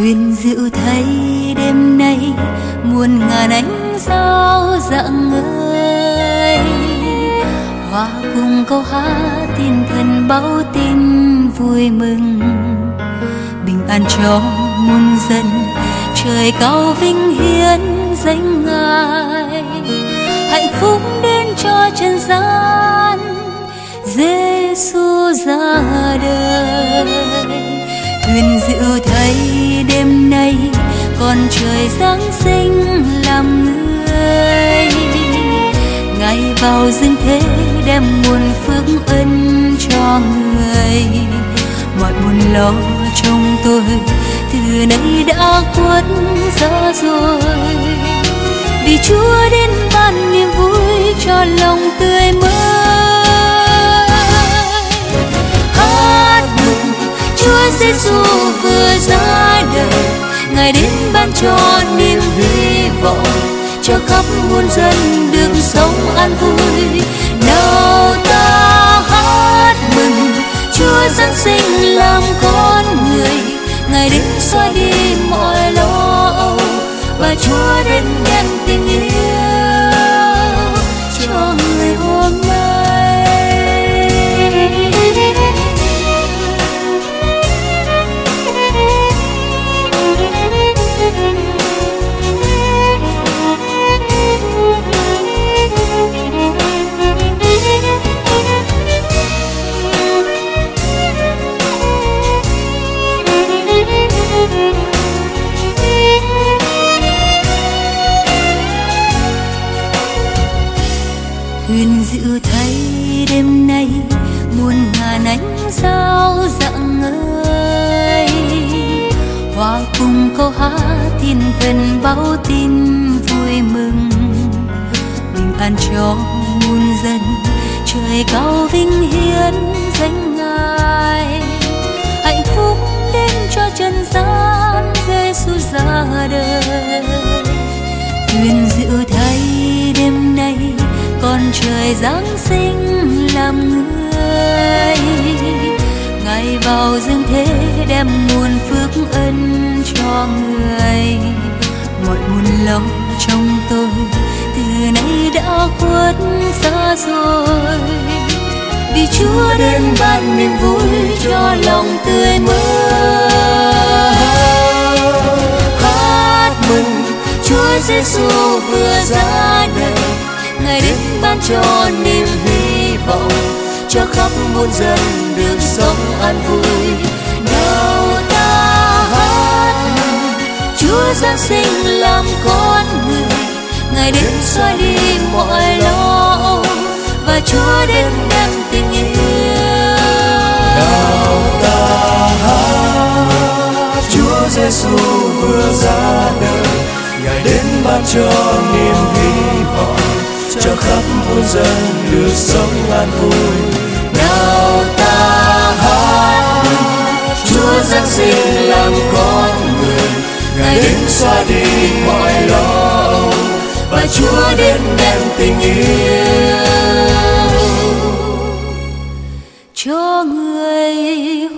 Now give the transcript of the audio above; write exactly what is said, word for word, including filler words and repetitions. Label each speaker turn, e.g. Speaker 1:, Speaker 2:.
Speaker 1: huyền diệu thấy đêm nay muôn ngàn ánh sao rạng ngời, hòa cùng câu hát thiên thần báo tin vui mừng, bình an cho muôn dân, trời cao vinh hiến danh Ngài, hạnh phúc đến cho trần gian, Giêsu ra đời. Huyền diệu thấy đêm nay con trời giáng sinh làm người, Ngài vào dương thế đem muôn phước ân cho người, mọi buồn lo trong tôi từ nay đã khuất xa rồi, vì Chúa đến ban niềm vui cho lòng tươi mới. Hát mừng Chúa Giêsu vừa ra đời, Ngài đến ban cho niềm hy vọng, cho khắp muôn dân được sống an vui. Nào ta hát mừng Chúa giáng sinh làm con người, Ngài đến xóa đi mọi lo âu, và Chúa đến đem tình yêu cho người hôm nay. Huyền diệu thấy đêm nay muôn ngàn ánh sao rạng ngời, hòa cùng câu hát thiên thần báo tin vui mừng, bình an cho muôn dân, trời cao vinh hiến danh Ngài, hạnh phúc đến cho trần gian, Giêsu ra đời. Huyền diệu thấy đêm nay con trời giáng sinh làm người, Ngài vào dương thế đem muôn phước ân cho người, mọi buồn lo trong tôi từ nay đã khuất xa rồi, vì Chúa đến ban niềm vui cho lòng tươi mới. Hát mừng Chúa Giêsu vừa ra đời, Ngài đến ban cho niềm hy vọng, cho khắp muôn dân được sống an vui. Nào ta hát mừng Chúa giáng sinh làm con người, Ngài đến xóa đi mọi lo âu, và Chúa đến đem tình yêu.
Speaker 2: Nào ta hát Chúa Giêsu vừa ra đời, Ngài đến ban cho niềm hy vọng, cho khắp muôn dân được sống an vui. Nào ta hát mừng Chúa giáng sinh làm con người, Ngài đến xóa đi mọi lo âu, và Chúa đến đem tình yêu
Speaker 1: cho người